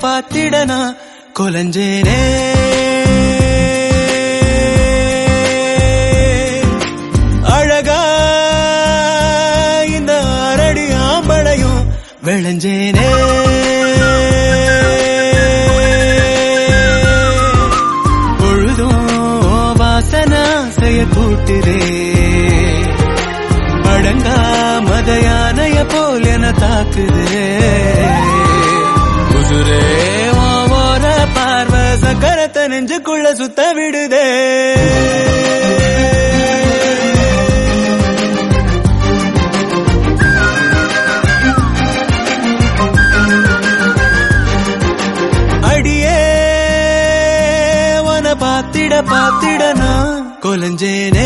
பாத்திடனா கொலஞ்சேனே அழகா இந்த அரடி ஆம்பளையும் விளைஞ்சேனே பொழுதும் வாசனா செய்ய கூட்டுதே அடங்கா மதையானைய போல் என தாக்குதே உசுரே ஓர பார்வை சக்கரத்தை நெஞ்சுக்குள்ள சுத்த விடுதே அடியே வன பாத்திட பாத்திட நான் கொலஞ்சேனே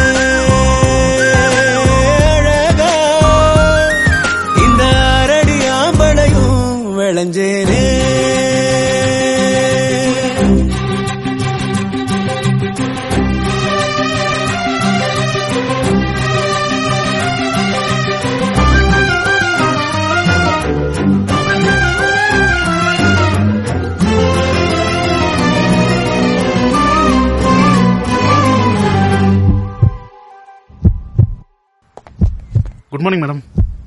அழகா இந்த அரடி ஆம்பளையும் விளைஞ்சேனே குட் மார்னிங் மேடம்.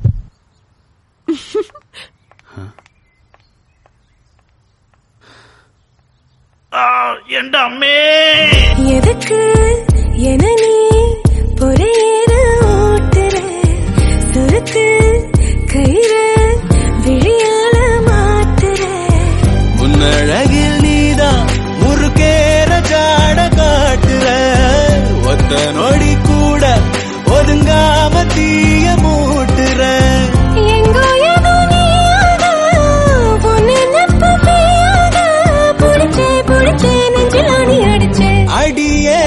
என் அம்மே எதுக்கு என நீ பொறையேற ஓட்டுற சுருக்கு கயிறு விழியால மாத்துற முன்னழகில் நீதான் முறுக்கேற ஜாட காட்டுற ஒத்த நொடி கூட ஒதுங்காம தீய மூட்டுற எங்கோ ஏதோ நீயாக பொண்ணு நப்பு பேயாக புடிச்சே நெஞ்சில் ஆணி அடிச்சே அடியே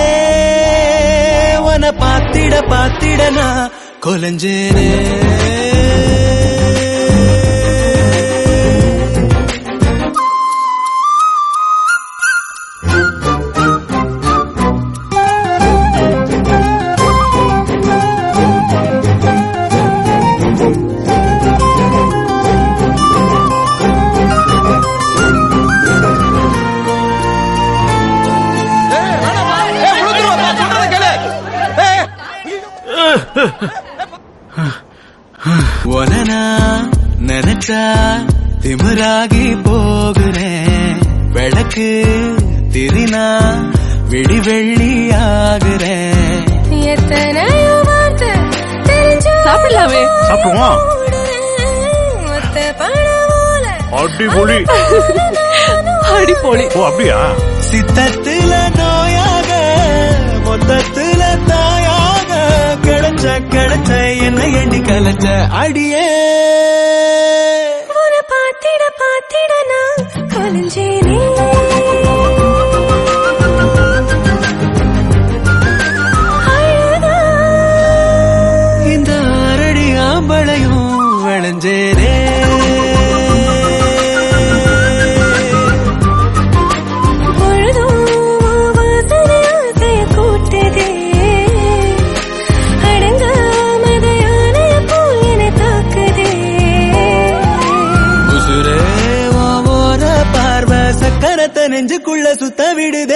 வன பாத்திட பாத்திட நான் கொலஞ்சேனே ஒனனா நினைச்சா திமிராகி போகிறேன் விளக்கு திரினா விடி வெள்ளி ஆகுறேன் எத்தனையோ வார்த்தை தெரிஞ்சு சாப்பிடலாமே. சாப்பிடுவோம். மொத்த பணவோல அடிபொலி. அடிப்பொலி. ஓ அப்படியா? சித்தத்துல நோயாக மொத்தத்துல தாயாக கிடைச்ச கிடைச்ச என்ன எண்ணி கலைச்ச அடியே உன பாத்திட பாத்திட நான் கொலஞ்சேனே அழகா இந்த அரடி ஆம்பளையும் விளைஞ்சேனே பொழுதும் வாசனை ஆசைய கூட்டுதே அடங்காமதையானைய போல் என தாக்குதே உசுரே ஓர பார்வை சக்கரத்தை நெஞ்சுக்குள்ள சுத்த விடுதே